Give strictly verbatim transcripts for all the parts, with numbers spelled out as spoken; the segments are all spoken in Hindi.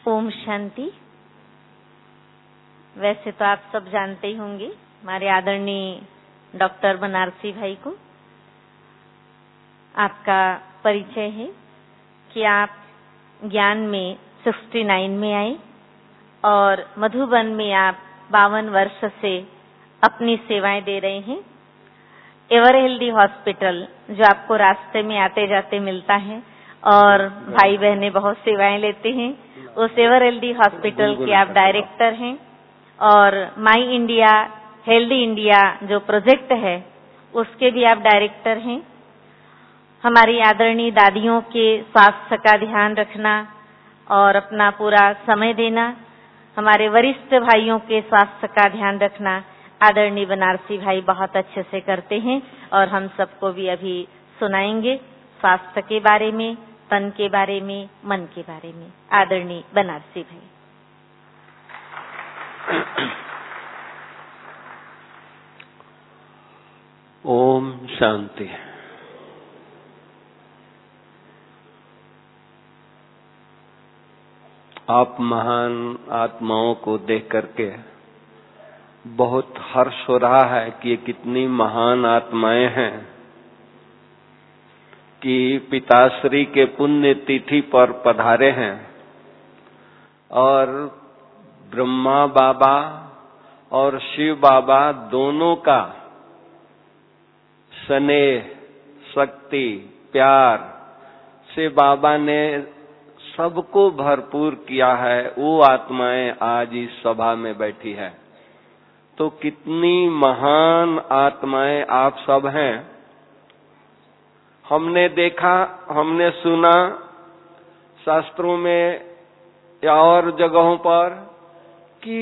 ओम शांति। वैसे तो आप सब जानते ही होंगे हमारे आदरणीय डॉक्टर बनारसी भाई को। आपका परिचय है कि आप ज्ञान में उनहत्तर में आए और मधुबन में आप बावन वर्ष से अपनी सेवाएं दे रहे हैं। एवर हेल्दी हॉस्पिटल जो आपको रास्ते में आते जाते मिलता है और भाई बहनें बहुत सेवाएं लेते हैं, उस एवर हेल्दी हॉस्पिटल के आप डायरेक्टर हैं। और माई इंडिया हेल्दी इंडिया जो प्रोजेक्ट है उसके भी आप डायरेक्टर हैं। हमारी आदरणीय दादियों के स्वास्थ्य का ध्यान रखना और अपना पूरा समय देना, हमारे वरिष्ठ भाइयों के स्वास्थ्य का ध्यान रखना आदरणीय बनारसी भाई बहुत अच्छे से करते हैं और हम सबको भी अभी सुनाएंगे स्वास्थ्य के बारे में, तन के बारे में, मन के बारे में। आदरणीय बनारसी भाई। ओम शांति। आप महान आत्माओं को देख करके बहुत हर्ष हो रहा है कि ये कितनी महान आत्माएं हैं कि पिताश्री के पुण्य तिथि पर पधारे हैं और ब्रह्मा बाबा और शिव बाबा दोनों का स्नेह, शक्ति, प्यार से बाबा ने सबको भरपूर किया है। वो आत्माएं आज इस सभा में बैठी है, तो कितनी महान आत्माएं आप सब हैं। हमने देखा, हमने सुना शास्त्रों में या और जगहों पर कि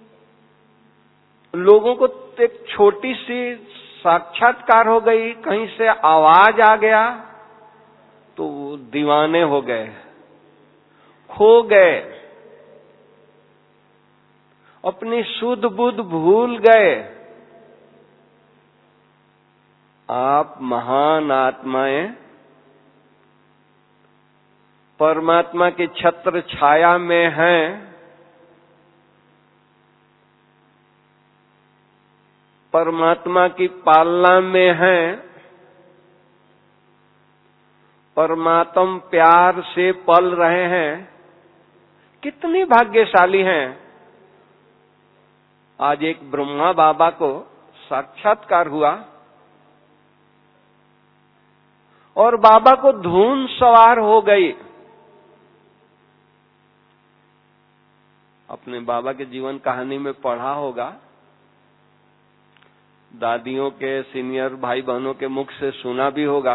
लोगों को एक छोटी सी साक्षात्कार हो गई, कहीं से आवाज आ गया तो दीवाने हो गए, खो गए, अपनी शुद्ध बुद्ध भूल गए। आप महान आत्माएं परमात्मा की छत्र छाया में हैं। परमात्मा की पालना में हैं। परमात्म प्यार से पल रहे हैं। कितनी भाग्यशाली हैं। आज एक ब्रह्मा बाबा को साक्षात्कार हुआ और बाबा को धुन सवार हो गई। अपने बाबा के जीवन कहानी में पढ़ा होगा, दादियों के, सीनियर भाई बहनों के मुख से सुना भी होगा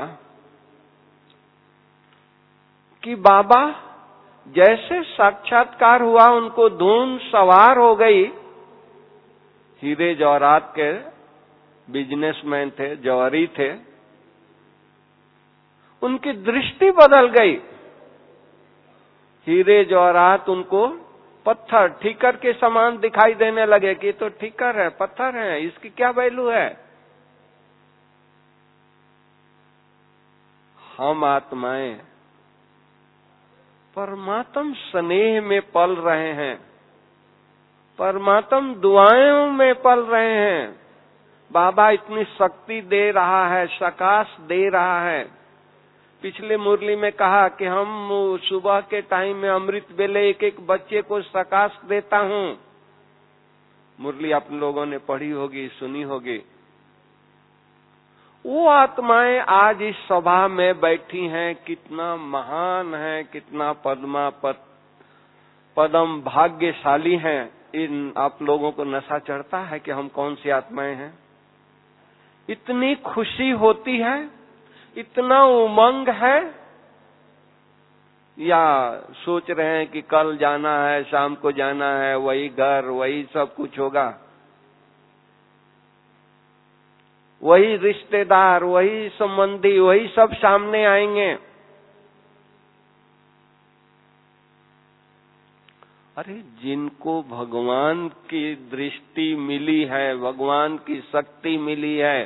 कि बाबा जैसे साक्षात्कार हुआ उनको धुन सवार हो गई। हीरे जवाहरात के बिजनेसमैन थे, जौहरी थे, उनकी दृष्टि बदल गई। हीरे जवाहरात उनको पत्थर, ठीकर के समान दिखाई देने लगे कि तो ठीकर है, पत्थर है, इसकी क्या वैल्यू है। हम आत्माएं परमात्म स्नेह में पल रहे हैं, परमात्म दुआओं में पल रहे हैं। बाबा इतनी शक्ति दे रहा है, प्रकाश दे रहा है। पिछले मुरली में कहा कि हम सुबह के टाइम में अमृत बेले एक एक बच्चे को प्रकाश देता हूं। मुरली आप लोगों ने पढ़ी होगी, सुनी होगी। वो आत्माएं आज इस सभा में बैठी हैं, कितना महान है, कितना पद्मा पद, पदम भाग्यशाली हैं। इन आप लोगों को नशा चढ़ता है कि हम कौन सी आत्माएं हैं। इतनी खुशी होती है, इतना उमंग है, या सोच रहे हैं कि कल जाना है, शाम को जाना है, वही घर, वही सब कुछ होगा, वही रिश्तेदार, वही संबंधी, वही सब सामने आएंगे। अरे जिनको भगवान की दृष्टि मिली है, भगवान की शक्ति मिली है,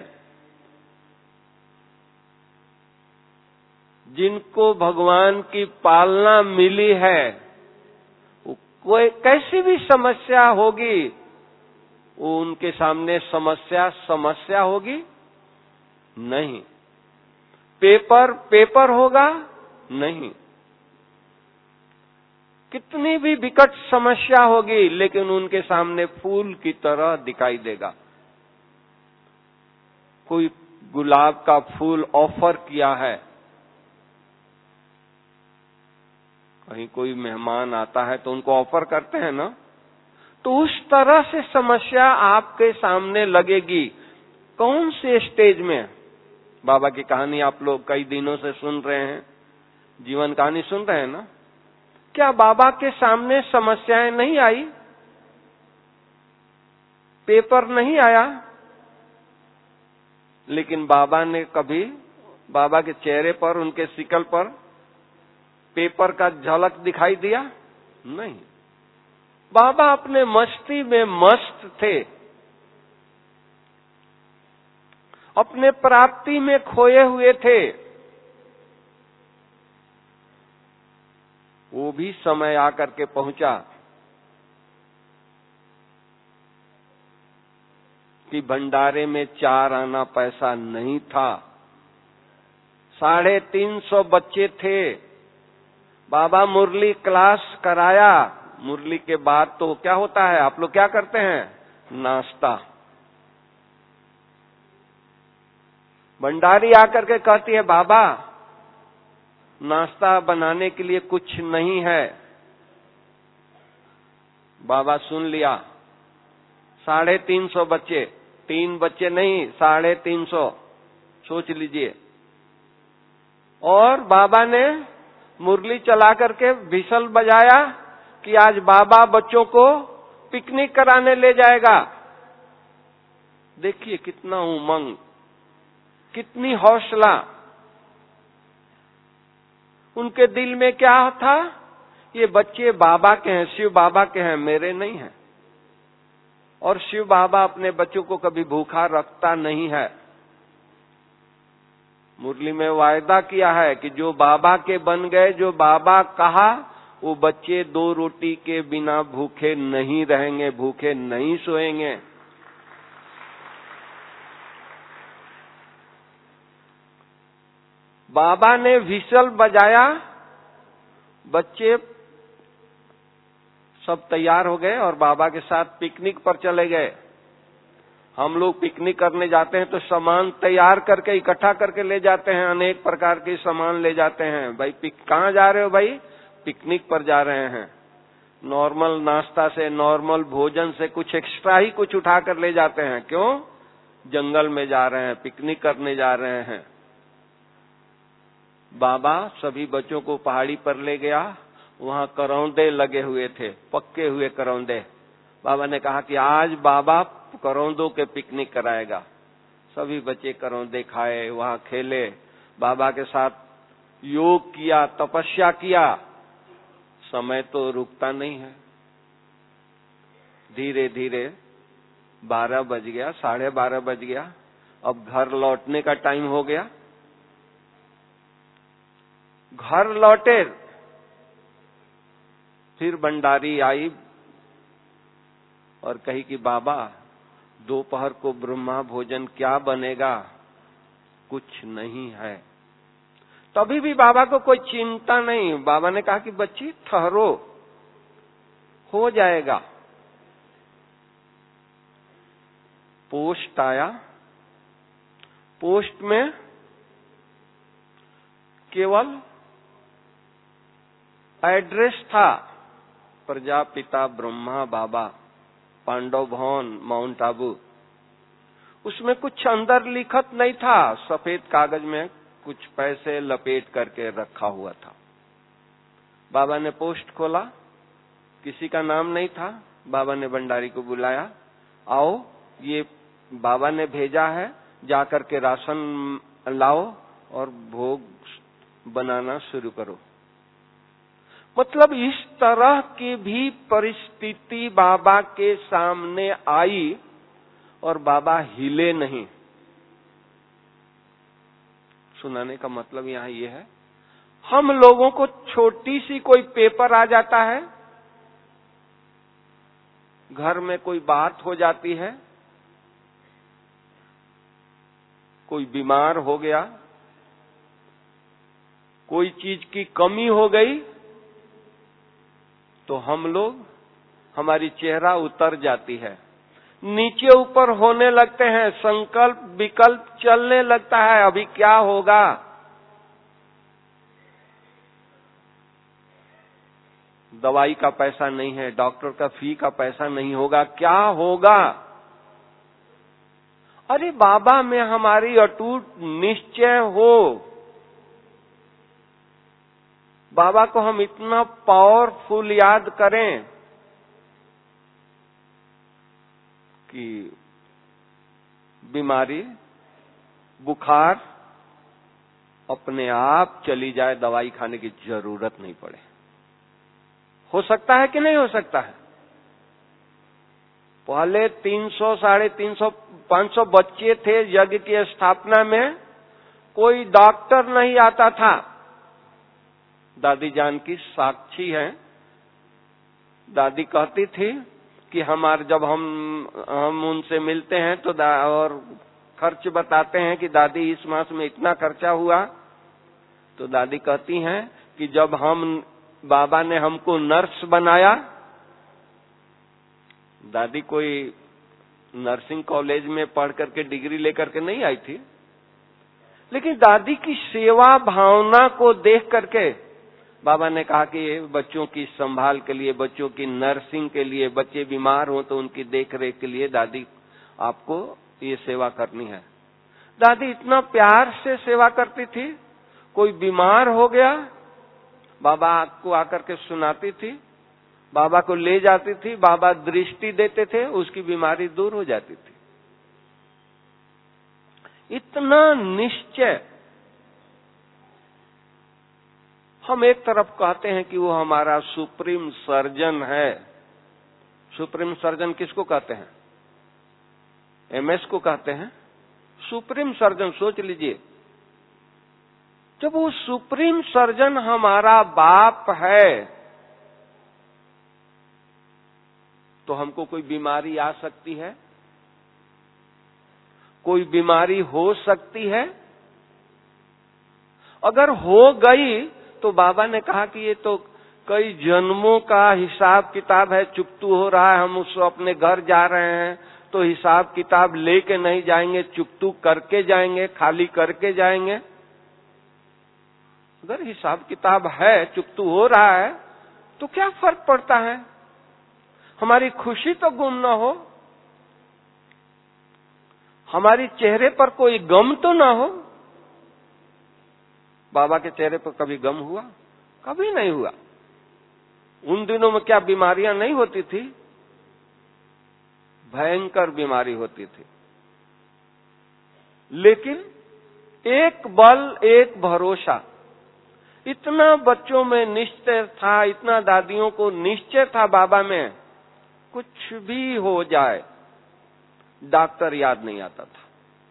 जिनको भगवान की पालना मिली है, वो कोई कैसी भी समस्या होगी, वो उनके सामने समस्या समस्या होगी नहीं। पेपर पेपर होगा नहीं। कितनी भी विकट समस्या होगी, लेकिन उनके सामने फूल की तरह दिखाई देगा। कोई गुलाब का फूल ऑफर किया है, कहीं कोई मेहमान आता है तो उनको ऑफर करते हैं ना, तो उस तरह से समस्या आपके सामने लगेगी। कौन से स्टेज में? बाबा की कहानी आप लोग कई दिनों से सुन रहे हैं, जीवन कहानी सुन रहे हैं ना। क्या बाबा के सामने समस्याएं नहीं आई? पेपर नहीं आया? लेकिन बाबा ने कभी, बाबा के चेहरे पर, उनके शिकल पर पेपर का झलक दिखाई दिया? नहीं। बाबा अपने मस्ती में मस्त थे, अपने प्राप्ति में खोए हुए थे। वो भी समय आकर के पहुंचा कि भंडारे में चार आना पैसा नहीं था। साढ़े तीन सौ बच्चे थे। बाबा मुरली क्लास कराया। मुरली के बाद तो क्या होता है, आप लोग क्या करते हैं? नाश्ता। भंडारी आकर के कहती है, बाबा नाश्ता बनाने के लिए कुछ नहीं है। बाबा सुन लिया। साढ़े तीन सौ बच्चे, तीन बच्चे नहीं, साढ़े तीन सौ, सोच लीजिए। और बाबा ने मुरली चला करके विसल बजाया कि आज बाबा बच्चों को पिकनिक कराने ले जाएगा। देखिए कितना उमंग, कितनी हौसला। उनके दिल में क्या था? ये बच्चे बाबा के हैं, शिव बाबा के हैं, मेरे नहीं हैं। और शिव बाबा अपने बच्चों को कभी भूखा रखता नहीं है। मुरली में वायदा किया है कि जो बाबा के बन गए, जो बाबा कहा, वो बच्चे दो रोटी के बिना भूखे नहीं रहेंगे, भूखे नहीं सोएंगे। बाबा ने व्हिसल बजाया, बच्चे सब तैयार हो गए और बाबा के साथ पिकनिक पर चले गए। हम लोग पिकनिक करने जाते हैं तो सामान तैयार करके इकट्ठा करके ले जाते हैं, अनेक प्रकार के सामान ले जाते हैं। भाई पिक कहाँ जा रहे हो? भाई पिकनिक पर जा रहे हैं। नॉर्मल नाश्ता से, नॉर्मल भोजन से कुछ एक्स्ट्रा ही कुछ उठा कर ले जाते हैं। क्यों? जंगल में जा रहे हैं, पिकनिक करने जा रहे हैं। बाबा सभी बच्चों को पहाड़ी पर ले गया। वहां करौंदे लगे हुए थे, पक्के हुए करौंदे। बाबा ने कहा कि आज बाबा करौंदों के पिकनिक कराएगा। सभी बच्चे करौंदे खाए, वहां खेले, बाबा के साथ योग किया, तपस्या किया। समय तो रुकता नहीं है। धीरे धीरे बारह बज गया, साढ़े बारह बज गया। अब घर लौटने का टाइम हो गया। घर लौटे, फिर भंडारी आई और कही कि बाबा दोपहर को ब्रह्मा भोजन क्या बनेगा? कुछ नहीं है। तभी भी बाबा को कोई चिंता नहीं। बाबा ने कहा कि बच्ची ठहरो, हो जाएगा। पोस्ट आया। पोस्ट में केवल एड्रेस था, प्रजापिता ब्रह्मा बाबा, पांडव भवन, माउंट आबू। उसमें कुछ अंदर लिखत नहीं था। सफेद कागज में कुछ पैसे लपेट करके रखा हुआ था। बाबा ने पोस्ट खोला, किसी का नाम नहीं था। बाबा ने भंडारी को बुलाया, आओ ये बाबा ने भेजा है, जाकर के राशन लाओ और भोग बनाना शुरू करो। मतलब इस तरह की भी परिस्थिति बाबा के सामने आई और बाबा हिले नहीं। सुनाने का मतलब यहां ये है, हम लोगों को छोटी सी कोई पेपर आ जाता है, घर में कोई बात हो जाती है, कोई बीमार हो गया, कोई चीज की कमी हो गई, तो हम लोग, हमारी चेहरा उतर जाती है, नीचे ऊपर होने लगते हैं, संकल्प विकल्प चलने लगता है, अभी क्या होगा। दवाई का पैसा नहीं है, डॉक्टर का फी का पैसा नहीं होगा, क्या होगा। अरे बाबा में हमारी अटूट निश्चय हो, बाबा को हम इतना पावरफुल याद करें कि बीमारी, बुखार अपने आप चली जाए, दवाई खाने की जरूरत नहीं पड़े। हो सकता है कि नहीं हो सकता है। पहले तीन सौ, साढ़े तीन सौ, पांच सौ बच्चे थे यज्ञ की स्थापना में, कोई डॉक्टर नहीं आता था। दादी जान की साक्षी है, दादी कहती थी कि हमारे जब हम हम उनसे मिलते हैं तो और खर्च बताते हैं कि दादी इस मास में इतना खर्चा हुआ, तो दादी कहती हैं कि जब हम, बाबा ने हमको नर्स बनाया, दादी कोई नर्सिंग कॉलेज में पढ़ करके डिग्री लेकर के नहीं आई थी, लेकिन दादी की सेवा भावना को देख करके बाबा ने कहा कि बच्चों की संभाल के लिए, बच्चों की नर्सिंग के लिए, बच्चे बीमार हो तो उनकी देखरेख के लिए दादी आपको ये सेवा करनी है। दादी इतना प्यार से सेवा करती थी, कोई बीमार हो गया बाबा को आकर के सुनाती थी, बाबा को ले जाती थी, बाबा दृष्टि देते थे, उसकी बीमारी दूर हो जाती थी। इतना निश्चय। हम एक तरफ कहते हैं कि वो हमारा सुप्रीम सर्जन है। सुप्रीम सर्जन किसको कहते हैं? एमएस को कहते हैं सुप्रीम सर्जन। सोच लीजिए, जब वो सुप्रीम सर्जन हमारा बाप है तो हमको कोई बीमारी आ सकती है, कोई बीमारी हो सकती है। अगर हो गई तो बाबा ने कहा कि ये तो कई जन्मों का हिसाब किताब है, चुकतू हो रहा है, हम उसको अपने घर जा रहे हैं तो हिसाब किताब लेके नहीं जाएंगे, चुकतू करके जाएंगे, खाली करके जाएंगे। अगर हिसाब किताब है, चुकतू हो रहा है तो क्या फर्क पड़ता है, हमारी खुशी तो गुम ना हो, हमारी चेहरे पर कोई गम तो ना हो। बाबा के चेहरे पर कभी गम हुआ? कभी नहीं हुआ। उन दिनों में क्या बीमारियां नहीं होती थी? भयंकर बीमारी होती थी, लेकिन एक बल, एक भरोसा। इतना बच्चों में निश्चय था, इतना दादियों को निश्चय था बाबा में, कुछ भी हो जाए डॉक्टर याद नहीं आता था।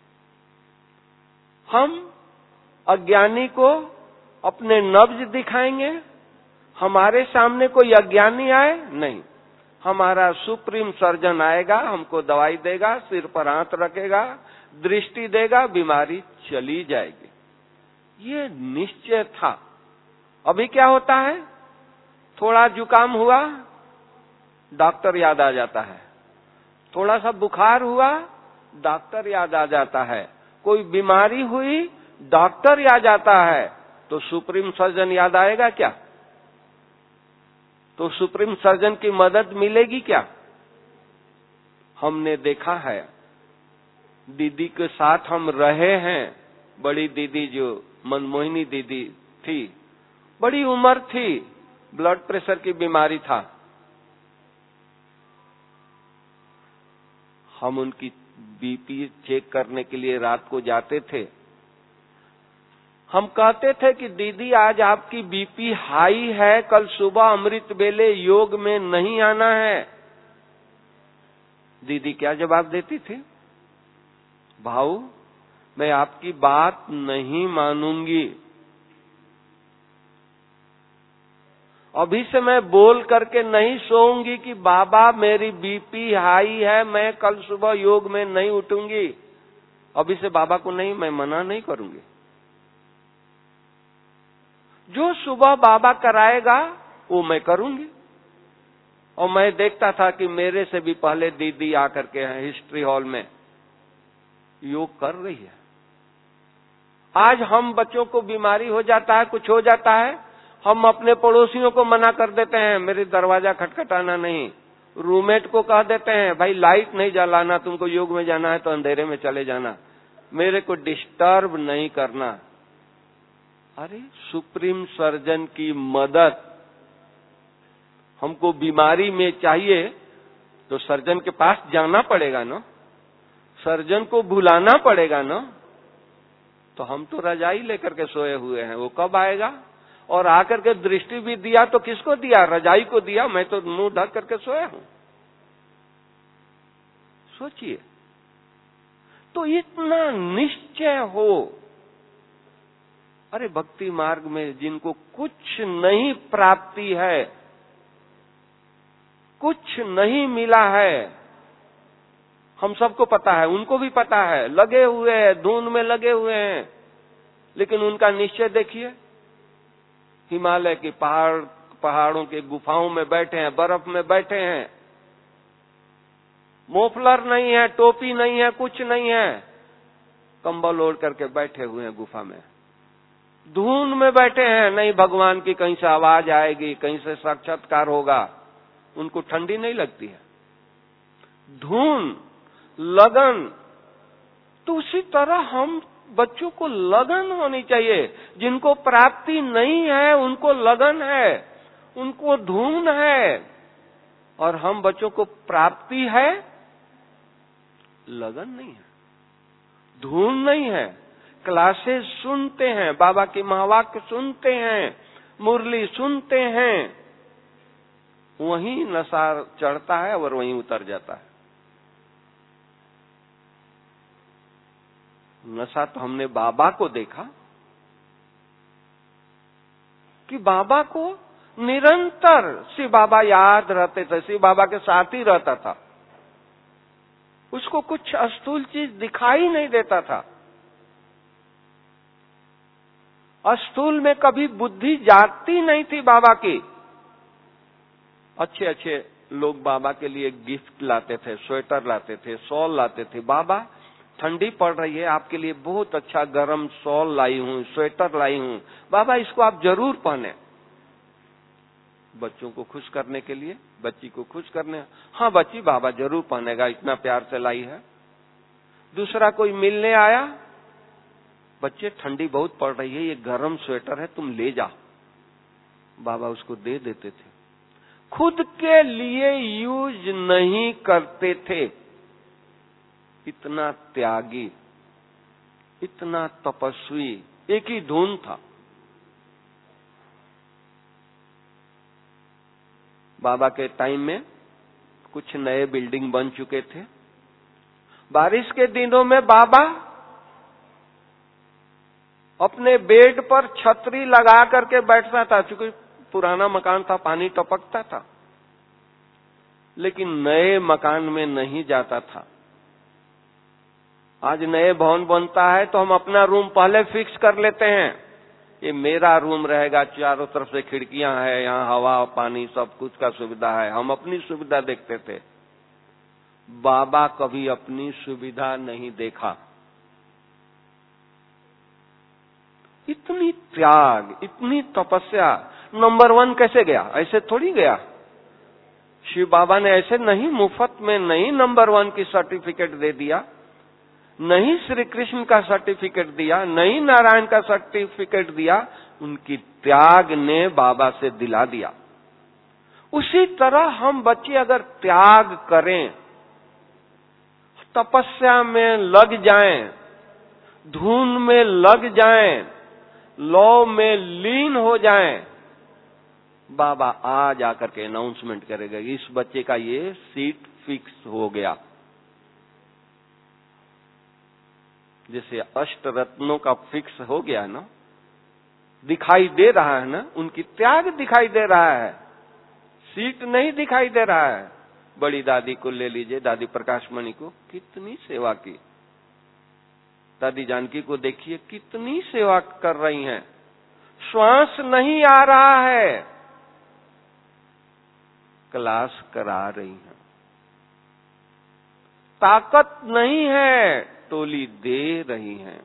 हम अज्ञानी को अपने नब्ज दिखाएंगे, हमारे सामने कोई अज्ञानी आए नहीं, हमारा सुप्रीम सर्जन आएगा, हमको दवाई देगा, सिर पर हाथ रखेगा, दृष्टि देगा, बीमारी चली जाएगी। ये निश्चय था। अभी क्या होता है, थोड़ा जुकाम हुआ डॉक्टर याद आ जाता है, थोड़ा सा बुखार हुआ डॉक्टर याद आ जाता है, कोई बीमारी हुई डॉक्टर याद आता है, तो सुप्रीम सर्जन याद आएगा क्या? तो सुप्रीम सर्जन की मदद मिलेगी क्या? हमने देखा है, दीदी के साथ हम रहे हैं, बड़ी दीदी जो मनमोहिनी दीदी थी, बड़ी उम्र थी, ब्लड प्रेशर की बीमारी था। हम उनकी बीपी चेक करने के लिए रात को जाते थे। हम कहते थे कि दीदी आज आपकी बीपी हाई है, कल सुबह अमृत बेले योग में नहीं आना है। दीदी क्या जवाब देती थी? भाऊ, मैं आपकी बात नहीं मानूंगी। अभी से मैं बोल करके नहीं सोऊंगी कि बाबा मेरी बीपी हाई है, मैं कल सुबह योग में नहीं उठूंगी। अभी से बाबा को नहीं, मैं मना नहीं करूंगी। जो सुबह बाबा कराएगा वो मैं करूंगी। और मैं देखता था कि मेरे से भी पहले दीदी आकर के हिस्ट्री हॉल में योग कर रही है। आज हम बच्चों को बीमारी हो जाता है, कुछ हो जाता है, हम अपने पड़ोसियों को मना कर देते हैं, मेरी दरवाजा खटखटाना नहीं। रूममेट को कह देते हैं, भाई लाइट नहीं जलाना, तुमको योग में जाना है तो अंधेरे में चले जाना, मेरे को डिस्टर्ब नहीं करना। अरे सुप्रीम सर्जन की मदद हमको बीमारी में चाहिए तो सर्जन के पास जाना पड़ेगा ना, सर्जन को बुलाना पड़ेगा ना। तो हम तो रजाई लेकर के सोए हुए हैं, वो कब आएगा? और आकर के दृष्टि भी दिया तो किसको दिया? रजाई को दिया। मैं तो मुंह ढक करके सोया हूं। सोचिए, तो इतना निश्चय हो। अरे भक्ति मार्ग में जिनको कुछ नहीं प्राप्ति है, कुछ नहीं मिला है, हम सबको पता है, उनको भी पता है, लगे हुए हैं, धुन में लगे हुए हैं, लेकिन उनका निश्चय देखिए। हिमालय के पहाड़ पहाड़ों के गुफाओं में बैठे हैं, बर्फ में बैठे हैं, मोफलर नहीं है, टोपी नहीं है, कुछ नहीं है, कंबल ओढ़ करके बैठे हुए हैं गुफा में, धुन में बैठे हैं। नहीं भगवान की कहीं से आवाज आएगी, कहीं से साक्षात्कार होगा, उनको ठंडी नहीं लगती है। धुन, लगन। तो उसी तरह हम बच्चों को लगन होनी चाहिए। जिनको प्राप्ति नहीं है उनको लगन है, उनको धुन है, और हम बच्चों को प्राप्ति है, लगन नहीं है, धुन नहीं है। क्लासेस सुनते हैं, बाबा की महावाक्य सुनते हैं, मुरली सुनते हैं, वहीं नशा चढ़ता है और वहीं उतर जाता है। नशा तो हमने बाबा को देखा कि बाबा को निरंतर शिव बाबा याद रहते थे, शिव बाबा के साथ ही रहता था, उसको कुछ स्थूल चीज दिखाई नहीं देता था। स्थूल में कभी बुद्धि जागती नहीं थी बाबा की। अच्छे अच्छे लोग बाबा के लिए गिफ्ट लाते थे, स्वेटर लाते थे, शॉल लाते थे। बाबा ठंडी पड़ रही है, आपके लिए बहुत अच्छा गरम शॉल लाई हूं, स्वेटर लाई हूं, बाबा इसको आप जरूर पहने। बच्चों को खुश करने के लिए, बच्ची को खुश करने, हाँ बच्ची बाबा जरूर पहनेगा, इतना प्यार से लाई है। दूसरा कोई मिलने आया, बच्चे ठंडी बहुत पड़ रही है, ये गरम स्वेटर है, तुम ले जा, बाबा उसको दे देते थे। खुद के लिए यूज नहीं करते थे। इतना त्यागी, इतना तपस्वी, एक ही धुन था। बाबा के टाइम में कुछ नए बिल्डिंग बन चुके थे। बारिश के दिनों में बाबा अपने बेड पर छतरी लगा करके बैठता था, क्योंकि पुराना मकान था, पानी टपकता था, लेकिन नए मकान में नहीं जाता था। आज नए भवन बनता है तो हम अपना रूम पहले फिक्स कर लेते हैं, ये मेरा रूम रहेगा, चारों तरफ से खिड़कियां हैं, यहाँ हवा पानी सब कुछ का सुविधा है, हम अपनी सुविधा देखते थे। बाबा कभी अपनी सुविधा नहीं देखा। इतनी त्याग, इतनी तपस्या। नंबर वन कैसे गया? ऐसे थोड़ी गया। शिव बाबा ने ऐसे नहीं, मुफ्त में नहीं नंबर वन की सर्टिफिकेट दे दिया, नहीं श्री कृष्ण का सर्टिफिकेट दिया, नहीं नारायण का सर्टिफिकेट दिया, उनकी त्याग ने बाबा से दिला दिया। उसी तरह हम बच्चे अगर त्याग करें, तपस्या में लग जाएं, धुन में लग जाएं, लौ में लीन हो जाएं, बाबा आ जाकर के अनाउंसमेंट करेगा, इस बच्चे का ये सीट फिक्स हो गया। जैसे अष्ट रत्नों का फिक्स हो गया ना, दिखाई दे रहा है ना, उनकी त्याग दिखाई दे रहा है, सीट नहीं दिखाई दे रहा है। बड़ी दादी को ले लीजिए, दादी प्रकाशमणि को, कितनी सेवा की। दादी जानकी को देखिए कितनी सेवा कर रही हैं। श्वास नहीं आ रहा है, क्लास करा रही हैं। ताकत नहीं है, टोली दे रही हैं।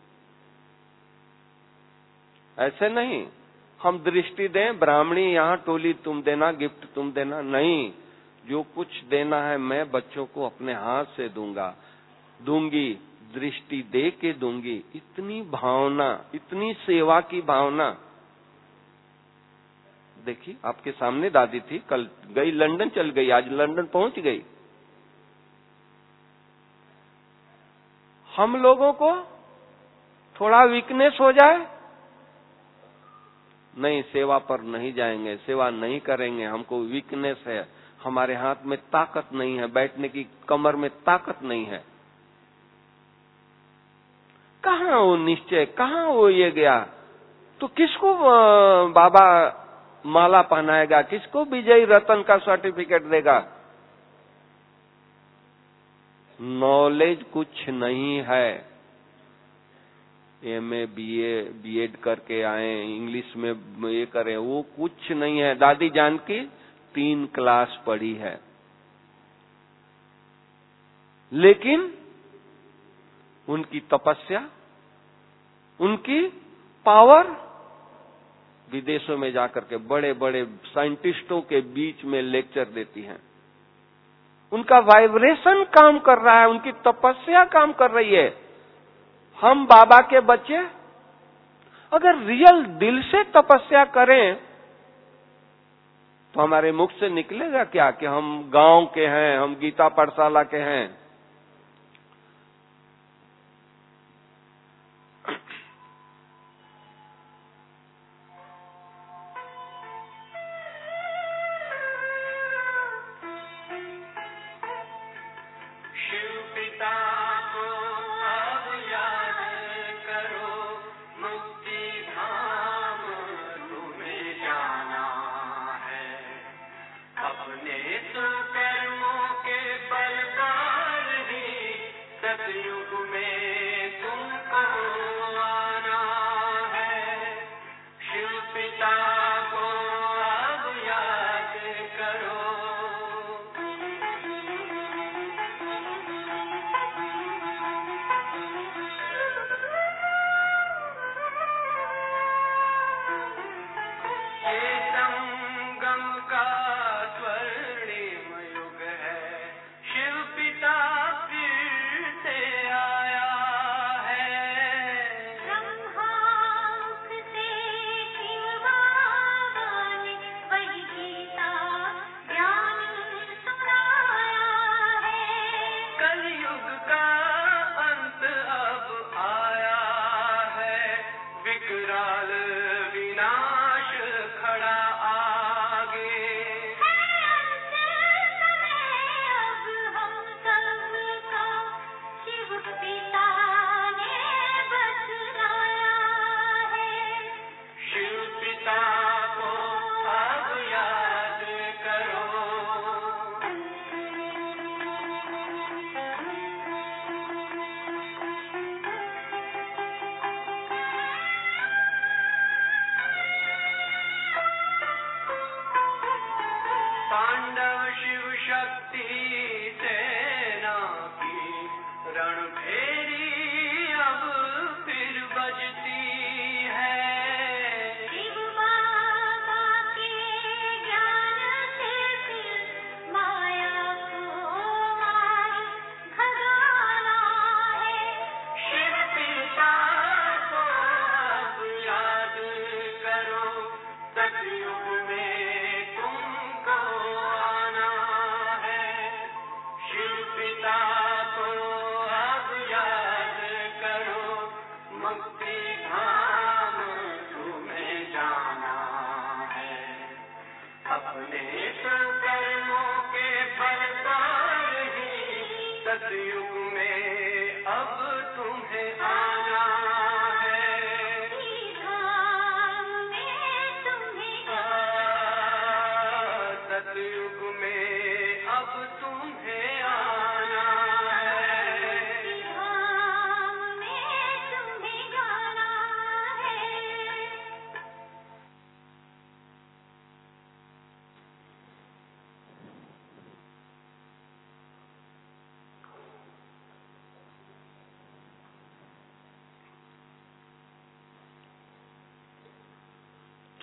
ऐसे नहीं हम दृष्टि दें, ब्राह्मणी यहाँ टोली तुम देना, गिफ्ट तुम देना, नहीं। जो कुछ देना है मैं बच्चों को अपने हाथ से दूंगा, दूंगी, दृष्टि दे के दूंगी। इतनी भावना, इतनी सेवा की भावना। देखिए आपके सामने दादी थी, कल गई लंदन चल गई, आज लंदन पहुंच गई। हम लोगों को थोड़ा वीकनेस हो जाए, नहीं सेवा पर नहीं जाएंगे, सेवा नहीं करेंगे, हमको वीकनेस है, हमारे हाथ में ताकत नहीं है, बैठने की कमर में ताकत नहीं है। कहाँ वो निश्चय, कहाँ वो ये गया? तो किसको बाबा माला पहनाएगा, किसको विजयी रतन का सर्टिफिकेट देगा? नॉलेज कुछ नहीं है। एमए, बीए, बीएड करके आए, इंग्लिश में ये करें, वो कुछ नहीं है। दादी जानकी तीन क्लास पढ़ी है, लेकिन उनकी तपस्या, उनकी पावर विदेशों में जाकर के बड़े बड़े साइंटिस्टों के बीच में लेक्चर देती हैं। उनका वाइब्रेशन काम कर रहा है, उनकी तपस्या काम कर रही है। हम बाबा के बच्चे अगर रियल दिल से तपस्या करें तो हमारे मुख से निकलेगा क्या कि हम गांव के हैं, हम गीता पाठशाला के हैं।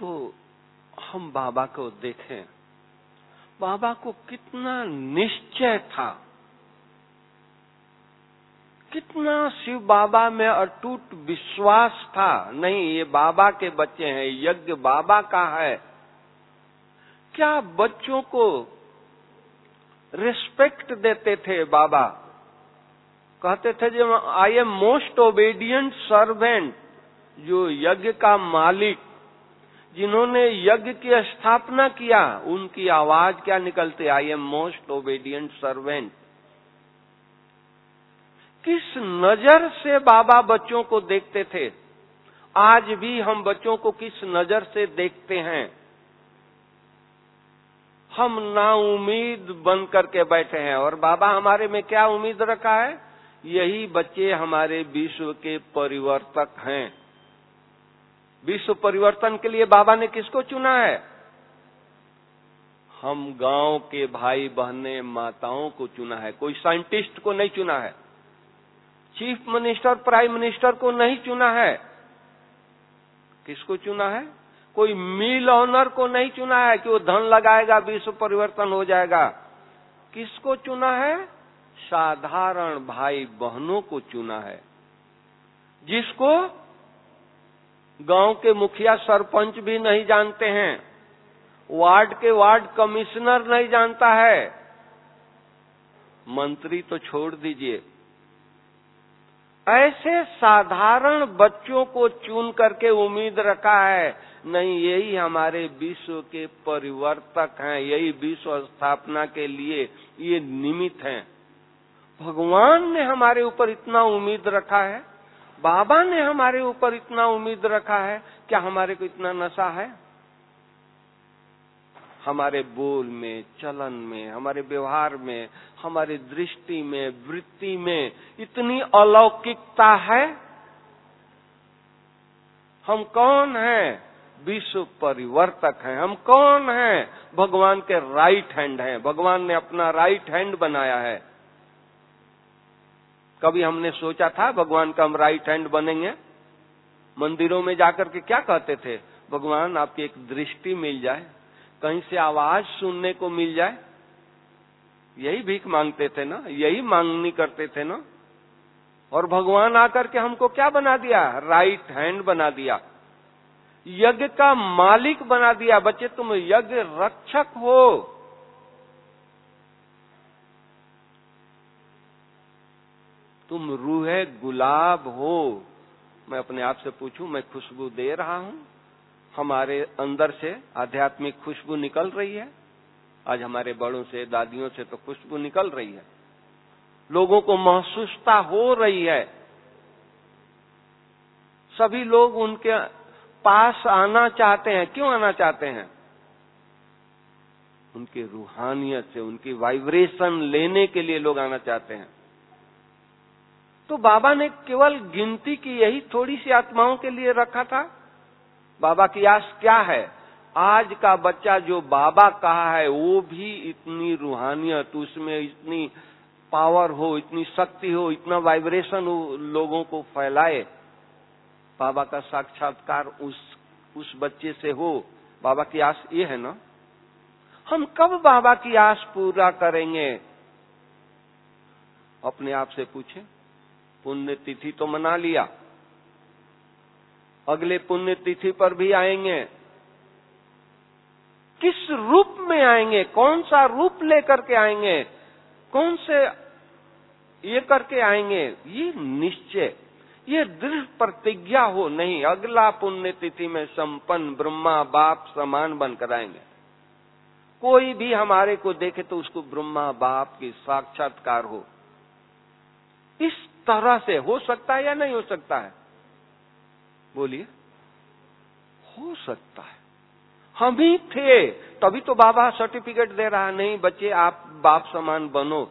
तो हम बाबा को देखें, बाबा को कितना निश्चय था, कितना शिव बाबा में अटूट विश्वास था। नहीं, ये बाबा के बच्चे हैं, यज्ञ बाबा का है। क्या बच्चों को रिस्पेक्ट देते थे बाबा। कहते थे जो I am most obedient servant, जो यज्ञ का मालिक, जिन्होंने यज्ञ की स्थापना किया, उनकी आवाज क्या निकलती, I am most obedient servant. किस नजर से बाबा बच्चों को देखते थे। आज भी हम बच्चों को किस नजर से देखते हैं। हम ना उम्मीद बन करके बैठे हैं, और बाबा हमारे में क्या उम्मीद रखा है, यही बच्चे हमारे विश्व के परिवर्तक हैं। विश्व परिवर्तन के लिए बाबा ने किसको चुना है, हम गांव के भाई बहने माताओं को चुना है। कोई साइंटिस्ट को नहीं चुना है, चीफ मिनिस्टर प्राइम मिनिस्टर को नहीं चुना है। किसको चुना है, कोई मिल ऑनर को नहीं चुना है कि वो धन लगाएगा विश्व परिवर्तन हो जाएगा। किसको चुना है, साधारण भाई बहनों को चुना है, जिसको गांव के मुखिया सरपंच भी नहीं जानते हैं, वार्ड के वार्ड कमिश्नर नहीं जानता है, मंत्री तो छोड़ दीजिए। ऐसे साधारण बच्चों को चुन करके उम्मीद रखा है, नहीं यही हमारे विश्व के परिवर्तक हैं, यही विश्व स्थापना के लिए ये निमित्त हैं। भगवान ने हमारे ऊपर इतना उम्मीद रखा है, बाबा ने हमारे ऊपर इतना उम्मीद रखा है, क्या हमारे को इतना नशा है। हमारे बोल में, चलन में, हमारे व्यवहार में, हमारी दृष्टि में, वृत्ति में इतनी अलौकिकता है। हम कौन हैं, विश्व परिवर्तक हैं। हम कौन हैं, भगवान के राइट हैंड हैं। भगवान ने अपना राइट हैंड बनाया है। कभी हमने सोचा था भगवान का हम राइट हैंड बनेंगे। मंदिरों में जाकर के क्या कहते थे, भगवान आपकी एक दृष्टि मिल जाए, कहीं से आवाज सुनने को मिल जाए। यही भीख मांगते थे ना, यही मांगनी करते थे ना। और भगवान आकर के हमको क्या बना दिया, राइट हैंड बना दिया, यज्ञ का मालिक बना दिया। बच्चे तुम यज्ञ रक्षक हो। तुम रूहे गुलाब हो। मैं अपने आप से पूछूं, मैं खुशबू दे रहा हूं, हमारे अंदर से आध्यात्मिक खुशबू निकल रही है। आज हमारे बड़ों से, दादियों से तो खुशबू निकल रही है, लोगों को महसूसता हो रही है। सभी लोग उनके पास आना चाहते हैं। क्यों आना चाहते हैं, उनकी रूहानियत से, उनकी वाइब्रेशन लेने के लिए लोग आना चाहते हैं। तो बाबा ने केवल गिनती की यही थोड़ी सी आत्माओं के लिए रखा था। बाबा की आस क्या है, आज का बच्चा जो बाबा कहा है वो भी इतनी रूहानियत, उसमें इतनी पावर हो, इतनी शक्ति हो, इतना वाइब्रेशन हो, लोगों को फैलाए। बाबा का साक्षात्कार उस उस बच्चे से हो। बाबा की आस ये है ना। हम कब बाबा की आस पूरा करेंगे, अपने आप से पूछें। पुण्य तिथि तो मना लिया, अगले पुण्य तिथि पर भी आएंगे। किस रूप में आएंगे, कौन सा रूप लेकर के आएंगे, कौन से ये करके आएंगे, ये निश्चय, ये दृढ़ प्रतिज्ञा हो। नहीं, अगला पुण्य तिथि में संपन्न ब्रह्मा बाप समान बनकर आएंगे। कोई भी हमारे को देखे तो उसको ब्रह्मा बाप की साक्षात्कार हो। इस तरह से हो सकता है या नहीं हो सकता है, बोलिए। हो सकता है। हम ही थे, तभी तो बाबा सर्टिफिकेट दे रहा है, नहीं बच्चे आप बाप समान बनो।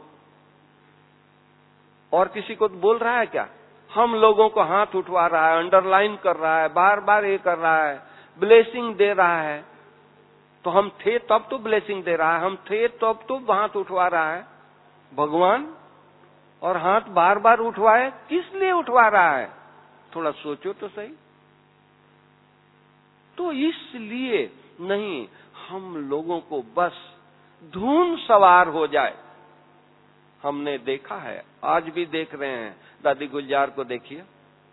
और किसी को बोल रहा है क्या, हम लोगों को हाथ उठवा रहा है, अंडरलाइन कर रहा है, बार बार ये कर रहा है, ब्लेसिंग दे रहा है। तो हम थे तब तो ब्लेसिंग दे रहा है, हम थे तब तो हाथ उठवा रहा है भगवान। और हाथ बार बार उठवाए, किस लिए उठवा रहा है, थोड़ा सोचो तो सही। तो इसलिए नहीं, हम लोगों को बस धुन सवार हो जाए। हमने देखा है, आज भी देख रहे हैं, दादी गुलजार को देखिए,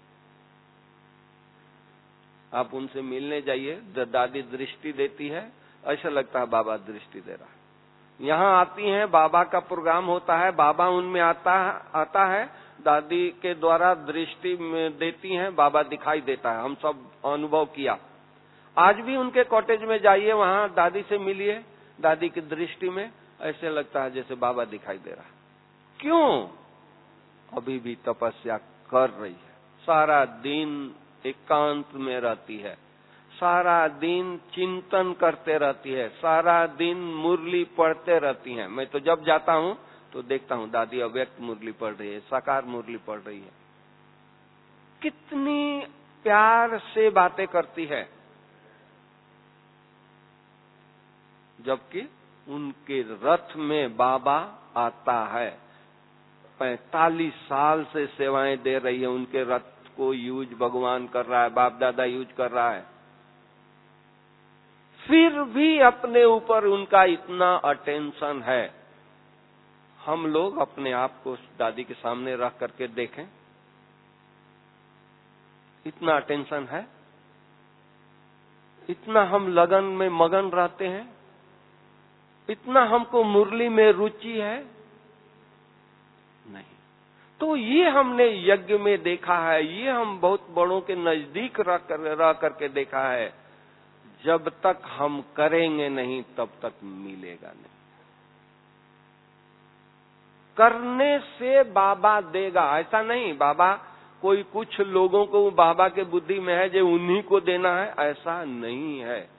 आप उनसे मिलने जाइए, दादी दृष्टि देती है, ऐसा लगता है बाबा दृष्टि दे रहा है। यहाँ आती हैं, बाबा का प्रोग्राम होता है, बाबा उनमें आता आता है, दादी के द्वारा दृष्टि देती हैं, बाबा दिखाई देता है। हम सब अनुभव किया। आज भी उनके कॉटेज में जाइए, वहां दादी से मिलिए, दादी की दृष्टि में ऐसे लगता है जैसे बाबा दिखाई दे रहा है। क्यों? अभी भी तपस्या कर रही है, सारा दिन एकांत में रहती है, सारा दिन चिंतन करते रहती है, सारा दिन मुरली पढ़ते रहती हैं। मैं तो जब जाता हूं तो देखता हूं दादी अव्यक्त मुरली पढ़ रही है, साकार मुरली पढ़ रही है। कितनी प्यार से बातें करती है, जबकि उनके रथ में बाबा आता है। पैंतालीस साल से सेवाएं दे रही है, उनके रथ को यूज भगवान कर रहा है, बाप दादा यूज कर रहा है, फिर भी अपने ऊपर उनका इतना अटेंशन है। हम लोग अपने आप को दादी के सामने रख करके देखें, इतना अटेंशन है, इतना हम लगन में मगन रहते हैं, इतना हमको मुरली में रुचि है? नहीं। तो ये हमने यज्ञ में देखा है, ये हम बहुत बड़ों के नजदीक रह कर रह करके देखा है। जब तक हम करेंगे नहीं तब तक मिलेगा नहीं। करने से बाबा देगा, ऐसा नहीं बाबा कोई कुछ लोगों को बाबा के बुद्धि में है जो उन्हीं को देना है, ऐसा नहीं है।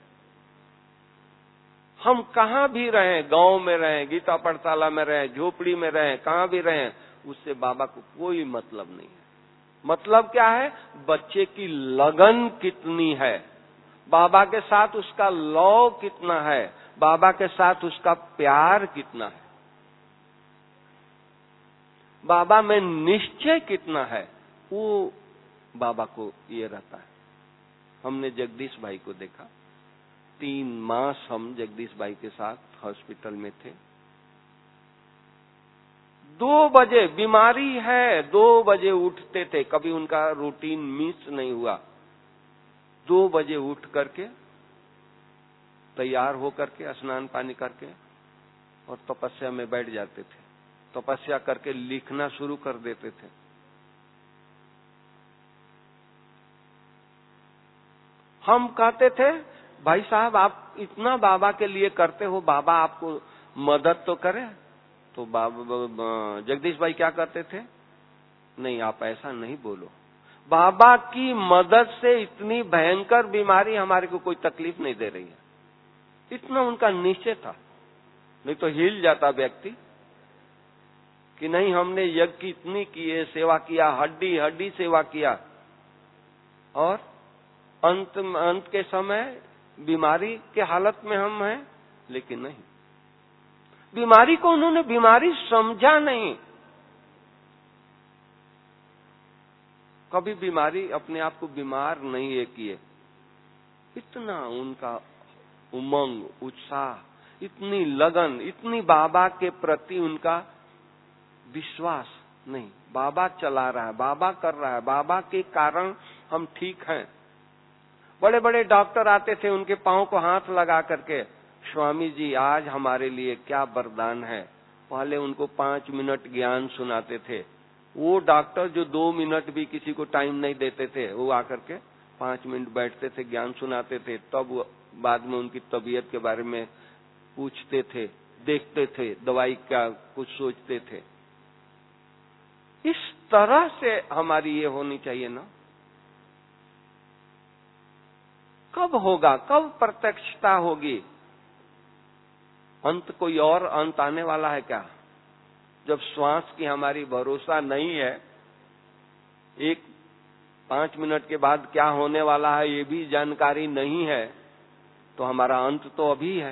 हम कहाँ भी रहें, गांव में रहें, गीता पाठशाला में रहें, झोपड़ी में रहें, कहाँ भी रहें, उससे बाबा को कोई मतलब नहीं है। मतलब क्या है? बच्चे की लगन कितनी है, बाबा के साथ उसका लव कितना है, बाबा के साथ उसका प्यार कितना है, बाबा में निश्चय कितना है, वो बाबा को ये रहता है। हमने जगदीश भाई को देखा, तीन मास हम जगदीश भाई के साथ हॉस्पिटल में थे। दो बजे बीमारी है, दो बजे उठते थे, कभी उनका रूटीन मिस नहीं हुआ। दो बजे उठ करके तैयार हो करके स्नान पानी करके और तपस्या में बैठ जाते थे। तपस्या करके लिखना शुरू कर देते थे। हम कहते थे भाई साहब आप इतना बाबा के लिए करते हो, बाबा आपको मदद तो करे। तो बाबा जगदीश भाई क्या करते थे, नहीं आप ऐसा नहीं बोलो, बाबा की मदद से इतनी भयंकर बीमारी हमारे को कोई तकलीफ नहीं दे रही है। इतना उनका निश्चय था, नहीं तो हिल जाता व्यक्ति कि नहीं हमने यज्ञ की इतनी की है, सेवा किया, हड्डी हड्डी सेवा किया, और अंत अंत के समय बीमारी के हालत में हम हैं। लेकिन नहीं, बीमारी को उन्होंने बीमारी समझा नहीं। कभी बीमारी अपने आप को बीमार नहीं है किए। इतना उनका उमंग, उत्साह, इतनी लगन, इतनी बाबा के प्रति उनका विश्वास। नहीं, बाबा चला रहा है, बाबा कर रहा है, बाबा के कारण हम ठीक हैं। बड़े बड़े डॉक्टर आते थे, उनके पांव को हाथ लगा करके, स्वामी जी आज हमारे लिए क्या वरदान है। पहले उनको पांच मिनट ज्ञान सुनाते थे। वो डॉक्टर जो दो मिनट भी किसी को टाइम नहीं देते थे, वो आकर के पांच मिनट बैठते थे, ज्ञान सुनाते थे। तब बाद में उनकी तबीयत के बारे में पूछते थे, देखते थे, दवाई क्या कुछ सोचते थे। इस तरह से हमारी ये होनी चाहिए ना। कब होगा, कब प्रत्यक्षता होगी? अंत कोई और अंत आने वाला है क्या? जब श्वास की हमारी भरोसा नहीं है, एक पांच मिनट के बाद क्या होने वाला है ये भी जानकारी नहीं है, तो हमारा अंत तो अभी है।